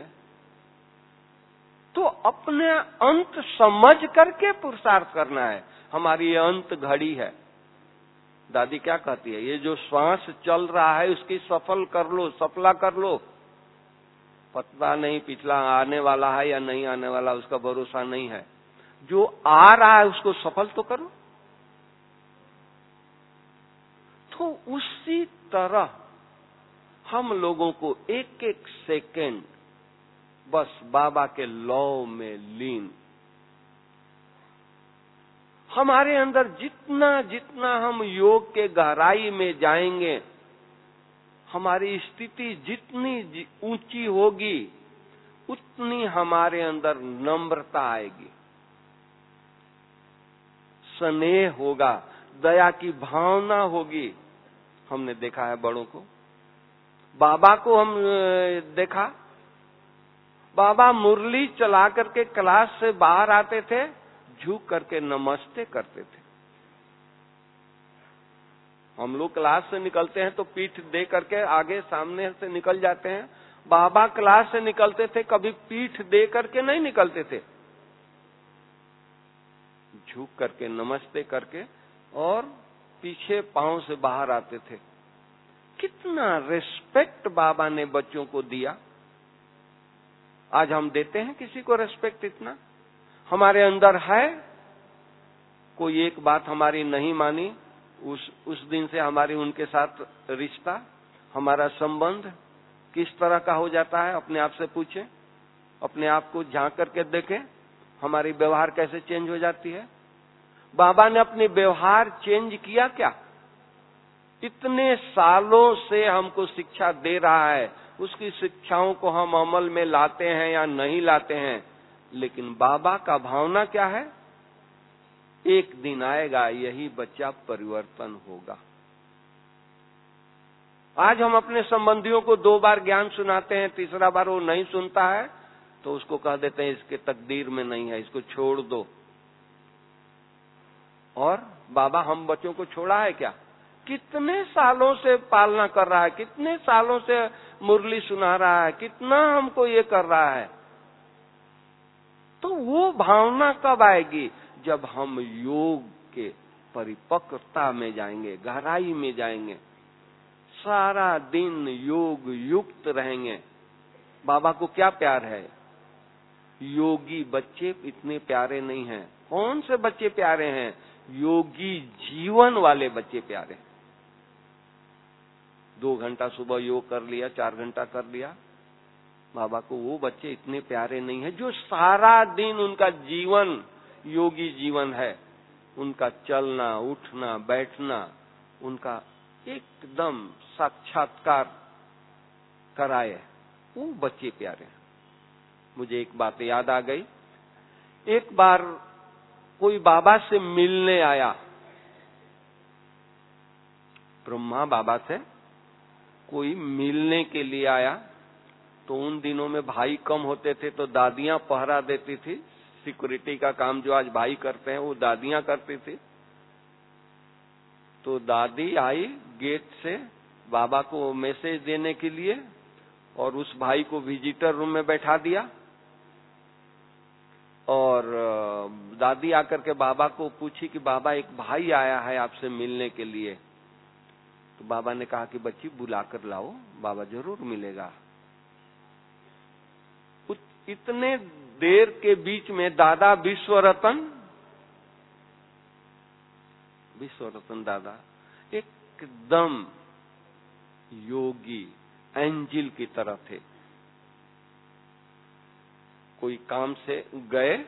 तो अपने अंत समझ करके पुरुषार्थ करना है। हमारी ये अंत घड़ी है, दादी क्या कहती है, ये जो श्वास चल रहा है उसकी सफल कर लो, सफला कर लो। पता नहीं पिछला आने वाला है या नहीं आने वाला, उसका भरोसा नहीं है। जो आ रहा है उसको सफल तो करो। तो उसी तरह हम लोगों को एक एक सेकेंड बस बाबा के लौ में लीन, हमारे अंदर जितना जितना हम योग के गहराई में जाएंगे, हमारी स्थिति जितनी ऊंची होगी, उतनी हमारे अंदर नम्रता आएगी, स्नेह होगा, दया की भावना होगी। हमने देखा है बड़ों को, बाबा को हम देखा, बाबा मुरली चला करके क्लास से बाहर आते थे, झुक करके नमस्ते करते थे। हम लोग क्लास से निकलते हैं तो पीठ दे करके आगे सामने से निकल जाते हैं। बाबा क्लास से निकलते थे, कभी पीठ दे करके नहीं निकलते थे, झुक करके नमस्ते करके और पीछे पांव से बाहर आते थे। कितना रिस्पेक्ट बाबा ने बच्चों को दिया। आज हम देते हैं किसी को रिस्पेक्ट? इतना हमारे अंदर है। कोई एक बात हमारी नहीं मानी, उस उस दिन से हमारी उनके साथ रिश्ता, हमारा संबंध किस तरह का हो जाता है? अपने आप से पूछें, अपने आप को झांक करके देखें, हमारी व्यवहार कैसे चेंज हो जाती है। बाबा ने अपनी व्यवहार चेंज किया क्या? इतने सालों से हमको शिक्षा दे रहा है, उसकी शिक्षाओं को हम अमल में लाते हैं या नहीं लाते हैं, लेकिन बाबा का भावना क्या है? एक दिन आएगा यही बच्चा परिवर्तन होगा। आज हम अपने संबंधियों को दो बार ज्ञान सुनाते हैं, तीसरा बार वो नहीं सुनता है तो उसको कह देते हैं इसके तकदीर में नहीं है, इसको छोड़ दो। और बाबा हम बच्चों को छोड़ा है क्या? कितने सालों से पालना कर रहा है, कितने सालों से मुरली सुना रहा है, कितना हमको ये कर रहा है। तो वो भावना कब आएगी? जब हम योग के परिपक्वता में जाएंगे, गहराई में जाएंगे, सारा दिन योग युक्त रहेंगे। बाबा को क्या प्यार है? योगी बच्चे इतने प्यारे नहीं हैं। कौन से बच्चे प्यारे हैं? योगी जीवन वाले बच्चे प्यारे हैं। दो घंटा सुबह योग कर लिया, चार घंटा कर लिया, बाबा को वो बच्चे इतने प्यारे नहीं है जो सारा दिन उनका जीवन योगी जीवन है। उनका चलना, उठना, बैठना, उनका एकदम साक्षात्कार कराए, वो बच्चे प्यारे हैं। मुझे एक बात याद आ गई। एक बार कोई बाबा से मिलने आया, ब्रह्मा बाबा से कोई मिलने के लिए आया। तो उन दिनों में भाई कम होते थे तो दादियां पहरा देती थी। सिक्योरिटी का काम जो आज भाई करते हैं वो दादियां करती थी। तो दादी आई गेट से बाबा को मैसेज देने के लिए और उस भाई को विजिटर रूम में बैठा दिया। और दादी आकर के बाबा को पूछी कि बाबा एक भाई आया है आपसे मिलने के लिए। तो बाबा ने कहा कि बच्ची बुलाकर लाओ, बाबा जरूर मिलेगा। इतने देर के बीच में दादा विश्वरतन विश्वरतन दादा एकदम योगी एंजिल की तरह थे। कोई काम से गए,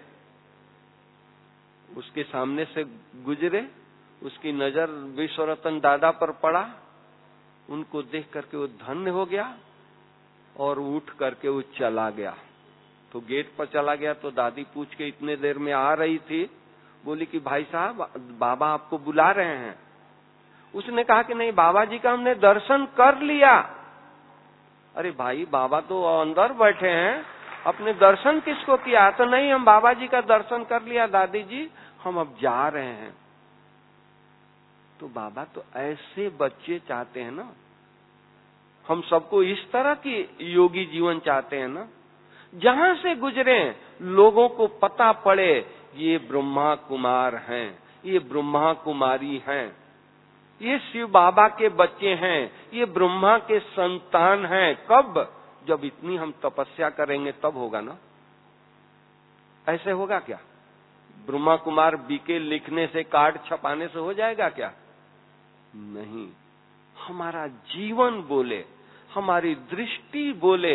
उसके सामने से गुजरे, उसकी नजर विश्वरतन दादा पर पड़ा, उनको देख करके वो धन्य हो गया और उठ करके वो चला गया। तो गेट पर चला गया तो दादी पूछ के इतने देर में आ रही थी, बोली कि भाई साहब बाबा आपको बुला रहे हैं। उसने कहा कि नहीं, बाबा जी का हमने दर्शन कर लिया। अरे भाई बाबा तो अंदर बैठे हैं, अपने दर्शन किसको किया? तो नहीं, हम बाबा जी का दर्शन कर लिया दादी जी, हम अब जा रहे हैं। तो बाबा तो ऐसे बच्चे चाहते हैं ना, हम सबको इस तरह की योगी जीवन चाहते हैं ना, जहां से गुजरे लोगों को पता पड़े ये ब्रह्मा कुमार हैं, ये ब्रह्मा कुमारी हैं। ये शिव बाबा के बच्चे हैं, ये ब्रह्मा के संतान हैं। कब? जब इतनी हम तपस्या करेंगे तब होगा ना। ऐसे होगा क्या? ब्रह्मा कुमार बीके लिखने से, कार्ड छपाने से हो जाएगा क्या? नहीं। हमारा जीवन बोले, हमारी दृष्टि बोले,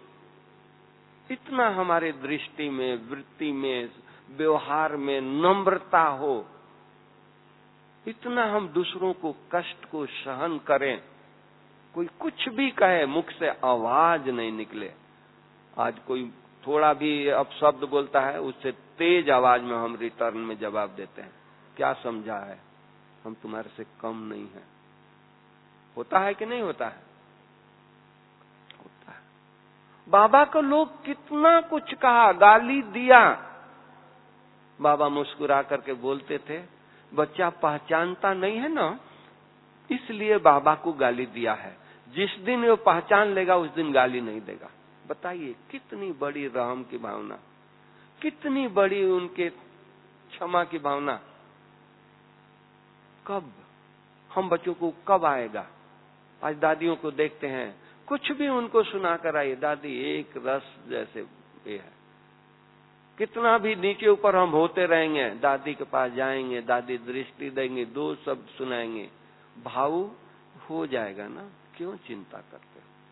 इतना हमारे दृष्टि में, वृत्ति में, व्यवहार में नम्रता हो, इतना हम दूसरों को कष्ट को सहन करें, कोई कुछ भी कहे मुख से आवाज नहीं निकले। आज कोई थोड़ा भी अपशब्द बोलता है, उससे तेज आवाज में हम रिटर्न में जवाब देते हैं, क्या समझा है, हम तुम्हारे से कम नहीं हैं। होता है कि नहीं होता है? होता है। बाबा को लोग कितना कुछ कहा, गाली दिया, बाबा मुस्कुरा करके बोलते थे, बच्चा पहचानता नहीं है ना, इसलिए बाबा को गाली दिया है, जिस दिन वो पहचान लेगा उस दिन गाली नहीं देगा। बताइए कितनी बड़ी रहम की भावना, कितनी बड़ी उनके क्षमा की भावना। कब हम बच्चों को कब आएगा? आज दादियों को देखते हैं, कुछ भी उनको सुना कर आइए, दादी एक रस जैसे ये है। कितना भी नीचे ऊपर हम होते रहेंगे, दादी के पास जाएंगे, दादी दृष्टि देंगे, दो शब्द सुनाएंगे, भाव हो जाएगा ना। क्यों चिंता करते?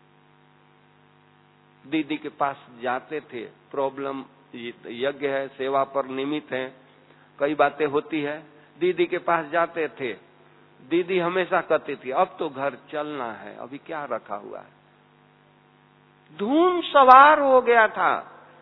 दीदी के पास जाते थे, प्रॉब्लम यज्ञ है, सेवा पर निमित्त है, कई बातें होती है, दीदी के पास जाते थे, दीदी हमेशा कहती थी अब तो घर चलना है, अभी क्या रखा हुआ है। धूम सवार हो गया था।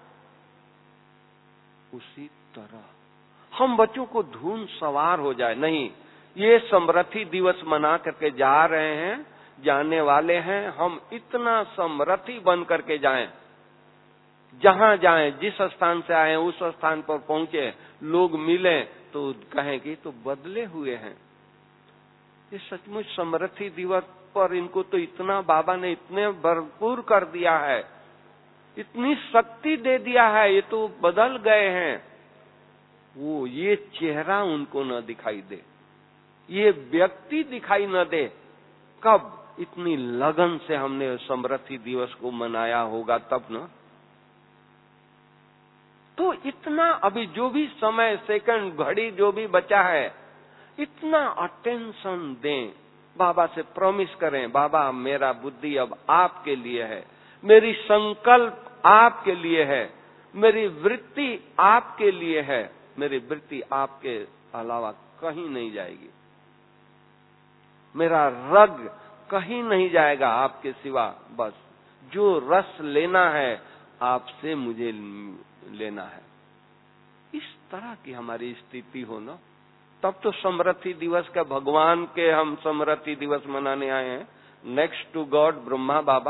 उसी तरह हम बच्चों को धूम सवार हो जाए नहीं। ये समृद्धि दिवस मना करके जा रहे हैं, जाने वाले हैं, हम इतना समृद्धि बन करके जाएं, जहां जाएं, जिस स्थान से आए उस स्थान पर पहुंचे, लोग मिले तो कहें कि तो बदले हुए हैं। ये सचमुच समृद्धि दिवस पर इनको तो इतना बाबा ने इतने भरपूर कर दिया है, इतनी शक्ति दे दिया है, ये तो बदल गए हैं। वो ये चेहरा उनको न दिखाई दे, ये व्यक्ति दिखाई न दे। कब? इतनी लगन से हमने समृद्धि दिवस को मनाया होगा तब ना। तो इतना अभी जो भी समय, सेकंड, घड़ी जो भी बचा है, इतना अटेंशन दें, बाबा से प्रॉमिस करें, बाबा मेरा बुद्धि अब आपके लिए है, मेरी संकल्प आपके लिए है, मेरी वृत्ति आपके लिए है, मेरी वृत्ति आपके अलावा कहीं नहीं जाएगी, मेरा रग कहीं नहीं जाएगा आपके सिवा, बस जो रस लेना है आपसे मुझे लेना है। इस तरह की हमारी स्थिति हो ना, तब तो समृद्धि दिवस का, भगवान के हम समृद्धि दिवस मनाने आए हैं। Next to God Brahma Baba,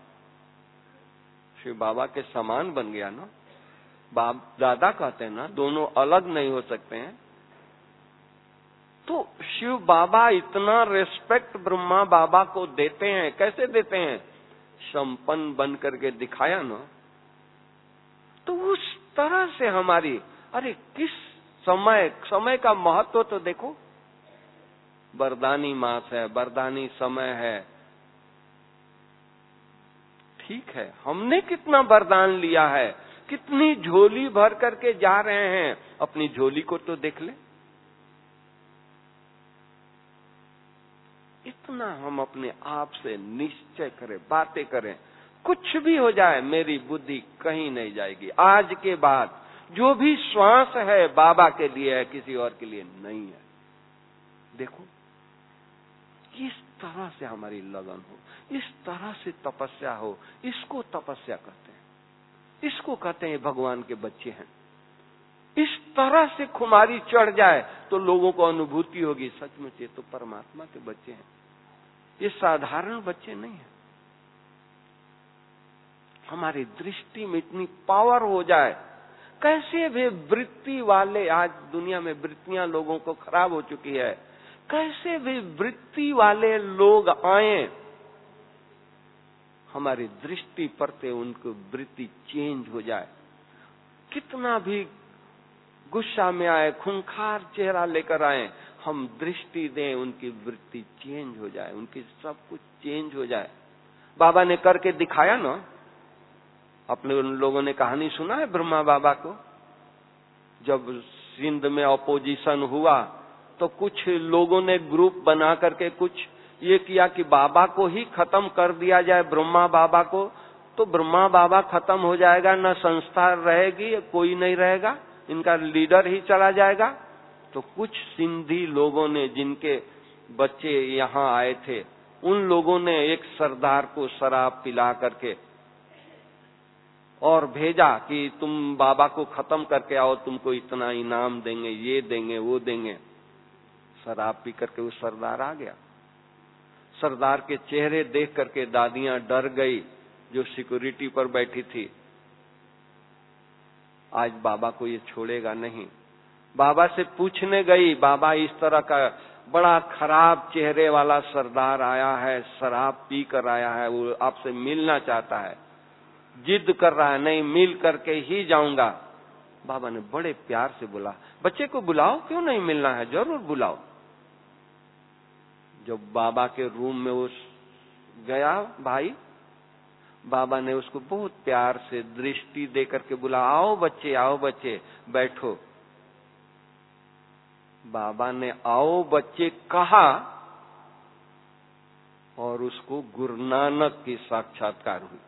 Shiv Baba के समान बन गया ना। बाप दादा कहते हैं ना, दोनों अलग नहीं हो सकते हैं। तो शिव बाबा इतना रेस्पेक्ट ब्रह्मा बाबा को देते हैं। कैसे देते हैं? संपन्न बन करके दिखाया ना। तो उस तरह से हमारी, अरे किस समय, समय का महत्व तो देखो। वरदानी मास है, वरदानी समय है, ठीक है, हमने कितना वरदान लिया है, कितनी झोली भर करके जा रहे हैं, अपनी झोली को तो देख ले। इतना हम अपने आप से निश्चय करें, बातें करें, कुछ भी हो जाए मेरी बुद्धि कहीं नहीं जाएगी। आज के बाद जो भी श्वास है बाबा के लिए है, किसी और के लिए नहीं है। देखो इस तरह से हमारी लगन हो, इस तरह से तपस्या हो, इसको तपस्या कहते हैं, इसको कहते हैं भगवान के बच्चे हैं। इस तरह से खुमारी चढ़ जाए तो लोगों को अनुभूति होगी, सचमुच ये तो परमात्मा के बच्चे हैं, ये साधारण बच्चे नहीं हैं। हमारी दृष्टि में इतनी पावर हो जाए। कैसे भी वृत्ति वाले, आज दुनिया में वृत्तियां लोगों को खराब हो चुकी है, कैसे भी वृत्ति वाले लोग आए, हमारी दृष्टि पर से उनको वृत्ति चेंज हो जाए। कितना भी गुस्सा में आए, खूंखार चेहरा लेकर आए, हम दृष्टि दें, उनकी वृत्ति चेंज हो जाए, उनकी सब कुछ चेंज हो जाए। बाबा ने करके दिखाया ना। अपने उन लोगों ने कहानी सुना है ब्रह्मा बाबा को, जब सिंध में अपोजिशन हुआ तो कुछ लोगों ने ग्रुप बना करके कुछ ये किया कि बाबा को ही खत्म कर दिया जाए, ब्रह्मा बाबा को, तो ब्रह्मा बाबा खत्म हो जाएगा, न संस्था रहेगी, कोई नहीं रहेगा, इनका लीडर ही चला जाएगा। तो कुछ सिंधी लोगों ने, जिनके बच्चे यहाँ आए थे, उन लोगों ने एक सरदार को शराब पिला करके और भेजा कि तुम बाबा को खत्म करके आओ, तुमको इतना इनाम देंगे, ये देंगे, वो देंगे। शराब पी करके वो सरदार आ गया। सरदार के चेहरे देख करके दादियां डर गई, जो सिक्योरिटी पर बैठी थी। आज बाबा को ये छोड़ेगा नहीं। बाबा से पूछने गई, बाबा इस तरह का बड़ा खराब चेहरे वाला सरदार आया है, शराब पी कर आया है, वो आपसे मिलना चाहता है, जिद कर रहा है, नहीं मिल करके ही जाऊंगा। बाबा ने बड़े प्यार से बोला, बच्चे को बुलाओ, क्यों नहीं मिलना है, जरूर बुलाओ। जब बाबा के रूम में वो गया भाई, बाबा ने उसको बहुत प्यार से दृष्टि दे करके बोला, आओ बच्चे, आओ बच्चे, बैठो। बाबा ने आओ बच्चे कहा और उसको गुरु नानक की साक्षात्कार हुई।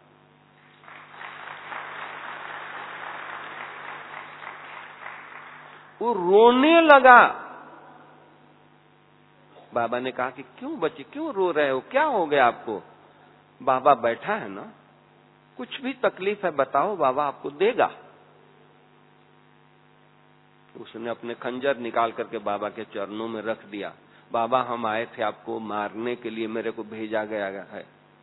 वो रोने लगा। बाबा ने कहा कि क्यों बच्चे, क्यों रो रहे हो, क्या हो गया आपको? बाबा बैठा है ना, कुछ भी तकलीफ है बताओ, बाबा आपको देगा। उसने अपने खंजर निकाल करके बाबा के चरणों में रख दिया। बाबा हम आए थे आपको मारने के लिए, मेरे को भेजा गया है,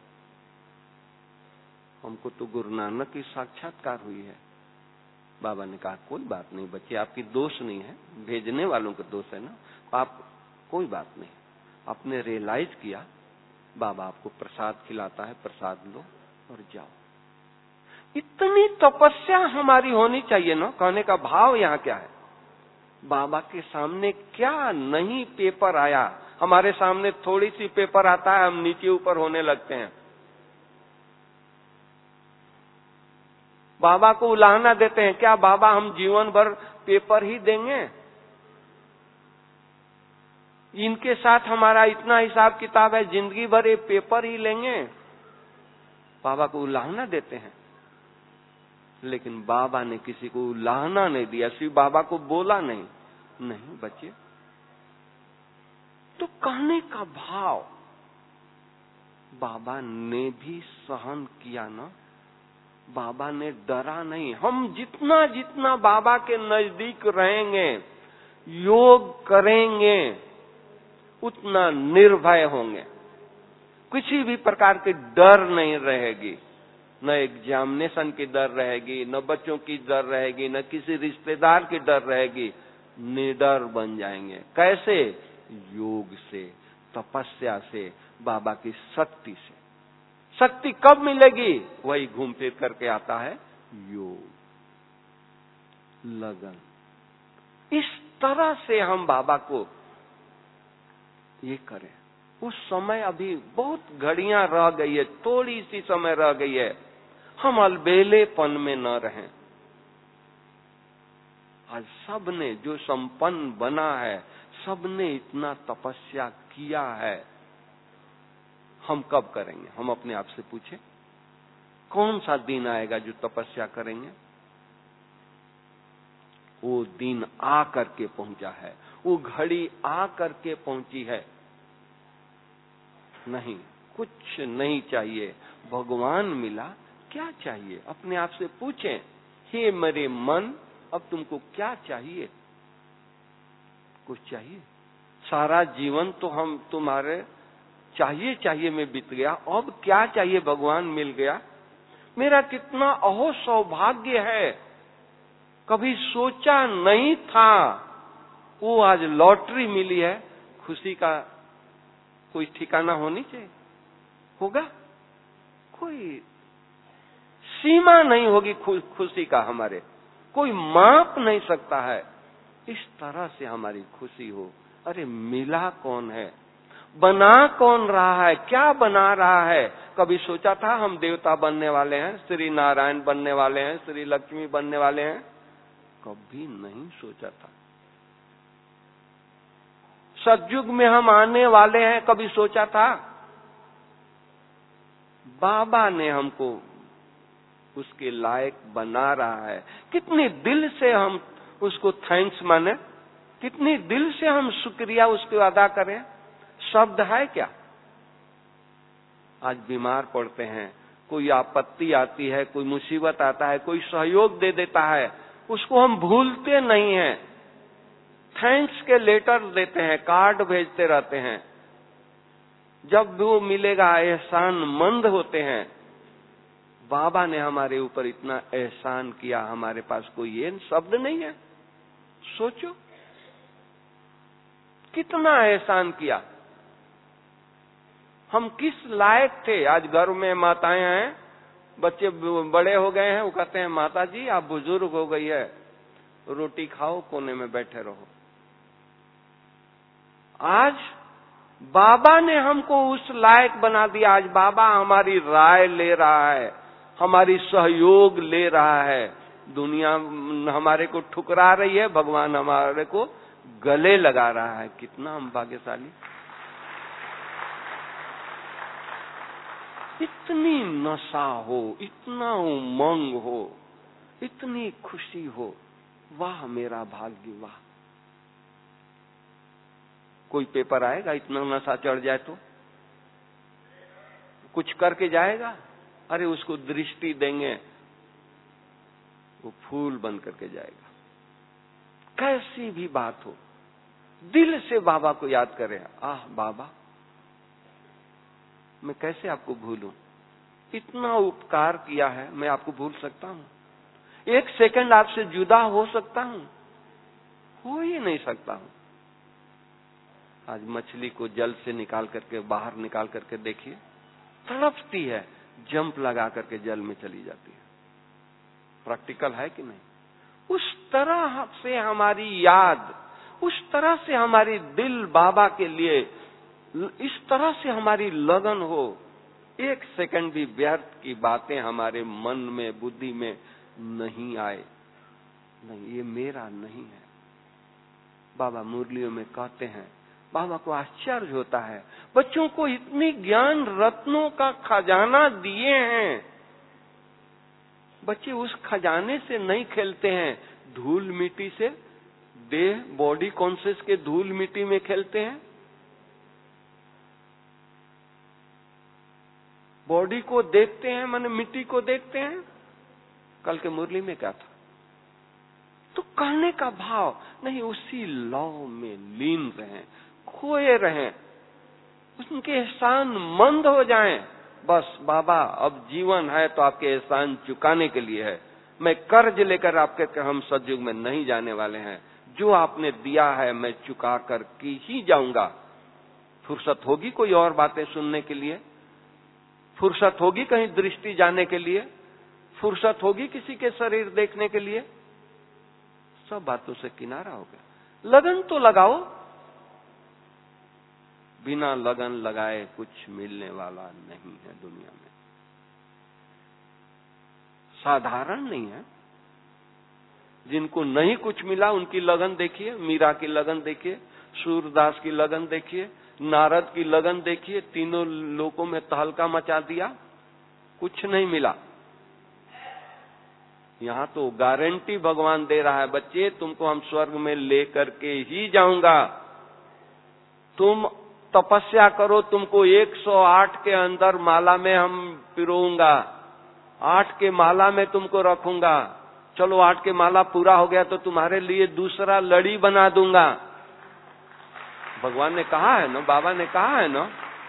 हमको तो गुरु नानक की साक्षात्कार हुई है। बाबा ने कहा कोई बात नहीं बच्चे, आपकी दोष नहीं है, भेजने वालों का दोष है ना, आप कोई बात नहीं। आपने रियलाइज किया, बाबा आपको प्रसाद खिलाता है, प्रसाद लो और जाओ। इतनी तपस्या हमारी होनी चाहिए ना। कहने का भाव यहाँ क्या है, बाबा के सामने क्या नहीं पेपर आया, हमारे सामने थोड़ी सी पेपर आता है, हम नीचे ऊपर होने लगते हैं। बाबा को उलाहना देते हैं, क्या बाबा हम जीवन भर पेपर ही देंगे, इनके साथ हमारा इतना हिसाब किताब है, जिंदगी भर ये पेपर ही लेंगे। बाबा को उलाहना देते हैं, लेकिन बाबा ने किसी को उलाहना नहीं दिया, सिर्फ बाबा को बोला नहीं, नहीं बच्चे। तो कहने का भाव, बाबा ने भी सहन किया ना, बाबा ने डरा नहीं। हम जितना जितना बाबा के नजदीक रहेंगे, योग करेंगे, उतना निर्भय होंगे, किसी भी प्रकार की डर नहीं रहेगी। न एग्जामिनेशन की डर रहेगी, न बच्चों की डर रहेगी, न किसी रिश्तेदार की डर रहेगी। निडर बन जाएंगे। कैसे? योग से, तपस्या से, बाबा की शक्ति से। शक्ति कब मिलेगी? वही घूम फिर करके आता है, योग, लगन। इस तरह से हम बाबा को ये करें। उस समय अभी बहुत घड़ियां रह गई है, थोड़ी सी समय रह गई है, हम अलबेलेपन में न रहें। आज सबने जो संपन्न बना है, सबने इतना तपस्या किया है, हम कब करेंगे? हम अपने आप से पूछें, कौन सा दिन आएगा जो तपस्या करेंगे? वो दिन आ करके पहुंचा है, वो घड़ी आ करके पहुंची है। नहीं, कुछ नहीं चाहिए, भगवान मिला, क्या चाहिए? अपने आप से पूछें, हे मेरे मन, अब तुमको क्या चाहिए? कुछ चाहिए? सारा जीवन तो हम तुम्हारे चाहिए चाहिए में बीत गया, अब क्या चाहिए? भगवान मिल गया, मेरा कितना अहो सौभाग्य है, कभी सोचा नहीं था, वो आज लॉटरी मिली है। खुशी का कोई ठिकाना होनी चाहिए, होगा? कोई सीमा नहीं होगी खुशी का, हमारे कोई माप नहीं सकता है। इस तरह से हमारी खुशी हो, अरे मिला कौन है, बना कौन रहा है, क्या बना रहा है? कभी सोचा था हम देवता बनने वाले हैं, श्री नारायण बनने वाले हैं, श्री लक्ष्मी बनने वाले हैं? कभी नहीं सोचा था। सतयुग में हम आने वाले हैं, कभी सोचा था? बाबा ने हमको उसके लायक बना रहा है। कितने दिल से हम उसको थैंक्स माने, कितनी दिल से हम शुक्रिया उसको अदा करें। शब्द है क्या? आज बीमार पड़ते हैं, कोई आपत्ति आती है, कोई मुसीबत आता है, कोई सहयोग दे देता है, उसको हम भूलते नहीं हैं। थैंक्स के लेटर देते हैं, कार्ड भेजते रहते हैं। जब वो मिलेगा एहसान मंद होते हैं। बाबा ने हमारे ऊपर इतना एहसान किया, हमारे पास कोई ये शब्द नहीं है। सोचो कितना एहसान किया। हम किस लायक थे? आज घर में माताएं हैं, बच्चे बड़े हो गए हैं, वो कहते हैं माता जी आप बुजुर्ग हो गई है, रोटी खाओ, कोने में बैठे रहो। आज बाबा ने हमको उस लायक बना दिया। आज बाबा हमारी राय ले रहा है, हमारी सहयोग ले रहा है। दुनिया हमारे को ठुकरा रही है, भगवान हमारे को गले लगा रहा है। कितना हम भाग्यशाली। इतनी नशा हो, इतना उमंग हो, इतनी खुशी हो, वाह मेरा भाग्य, वाह। कोई पेपर आएगा इतना नशा चढ़ जाए तो? कुछ करके जाएगा? अरे उसको दृष्टि देंगे, वो फूल बन करके जाएगा। कैसी भी बात हो, दिल से बाबा को याद करें। आह बाबा, मैं कैसे आपको भूलूं? इतना उपकार किया है, मैं आपको भूल सकता हूं? एक सेकंड आपसे जुदा हो सकता हूं? हो ही नहीं सकता हूं। आज मछली को जल से निकाल करके, बाहर निकाल करके देखिए, तड़पती है, जंप लगा करके जल में चली जाती है। प्रैक्टिकल है कि नहीं? उस तरह से हमारी याद, उस तरह से हमारी दिल बाबा के लिए, इस तरह से हमारी लगन हो, एक सेकंड भी व्यर्थ की बातें हमारे मन में, बुद्धि में नहीं आए। नहीं, ये मेरा नहीं है। बाबा मुरलियों में कहते हैं, बाबा को आश्चर्य होता है, बच्चों को इतनी ज्ञान रत्नों का खजाना दिए हैं, बच्चे उस खजाने से नहीं खेलते हैं, धूल मिट्टी से, देह बॉडी कॉन्शियस के धूल मिट्टी में खेलते हैं। बॉडी को देखते हैं, माने मिट्टी को देखते हैं। कल के मुरली में क्या था? तो कहने का भाव नहीं, उसी लौ में लीन रहें, खोए रहें, उनके एहसान मंद हो जाएं। बस बाबा अब जीवन है तो आपके एहसान चुकाने के लिए है। मैं कर्ज लेकर आपके हम सतयुग में नहीं जाने वाले हैं। जो आपने दिया है मैं चुका कर की ही जाऊंगा। फुर्सत होगी कोई और बातें सुनने के लिए? फुर्सत होगी कहीं दृष्टि जाने के लिए? फुर्सत होगी किसी के शरीर देखने के लिए? सब बातों से किनारा हो गया। लगन तो लगाओ। बिना लगन लगाए कुछ मिलने वाला नहीं है दुनिया में। साधारण नहीं है। जिनको नहीं कुछ मिला उनकी लगन देखिए, मीरा की लगन देखिए, सूरदास की लगन देखिए, नारद की लगन देखिए, तीनों लोकों में तहलका मचा दिया, कुछ नहीं मिला। यहाँ तो गारंटी भगवान दे रहा है, बच्चे तुमको हम स्वर्ग में लेकर के ही जाऊंगा। तुम तपस्या करो, तुमको एक सौ आठ के अंदर माला में हम पिरोऊंगा, आठ के माला में तुमको रखूंगा। चलो आठ के माला पूरा हो गया तो तुम्हारे लिए दूसरा लड़ी बना दूंगा। भगवान ने कहा है ना, बाबा ने कहा है ना।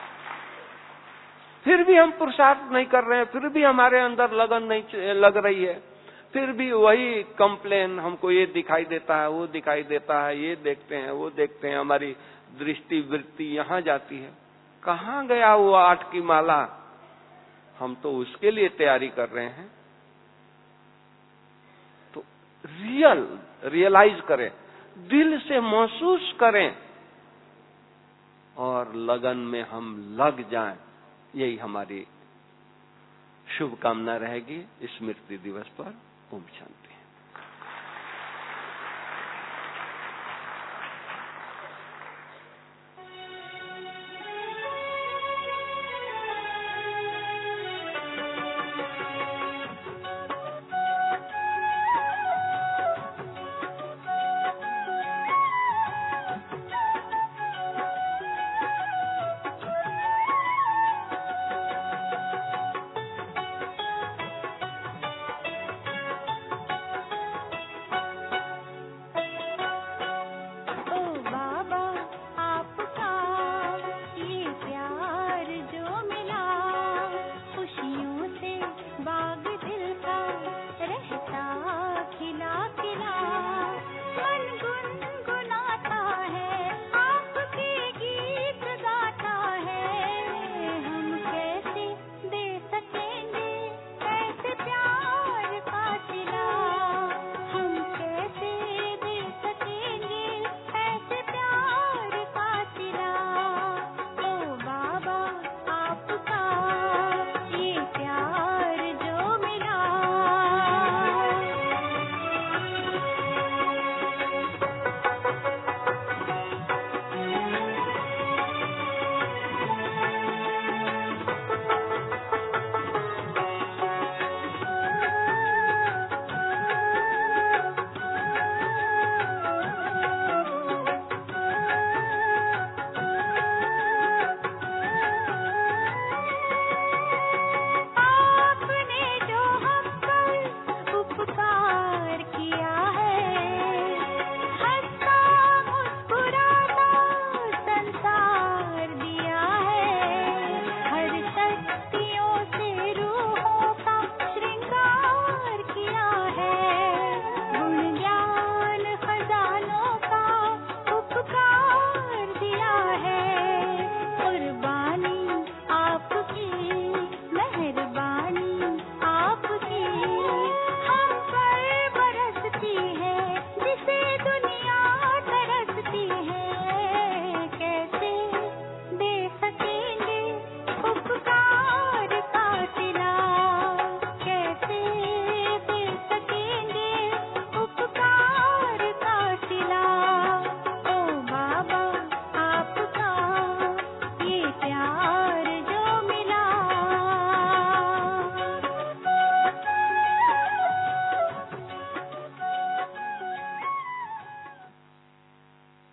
फिर भी हम पुरुषार्थ नहीं कर रहे हैं, फिर भी हमारे अंदर लगन नहीं लग रही है, फिर भी वही कंप्लेन, हमको ये दिखाई देता है, वो दिखाई देता है, ये देखते हैं, वो देखते हैं, हमारी दृष्टि वृत्ति यहाँ जाती है। कहाँ गया वो आठ की माला? हम तो उसके लिए तैयारी कर रहे हैं। रियल रियलाइज करें, दिल से महसूस करें, और लगन में हम लग जाएं, यही हमारी शुभकामना रहेगी स्मृति दिवस पर। ओम शांति।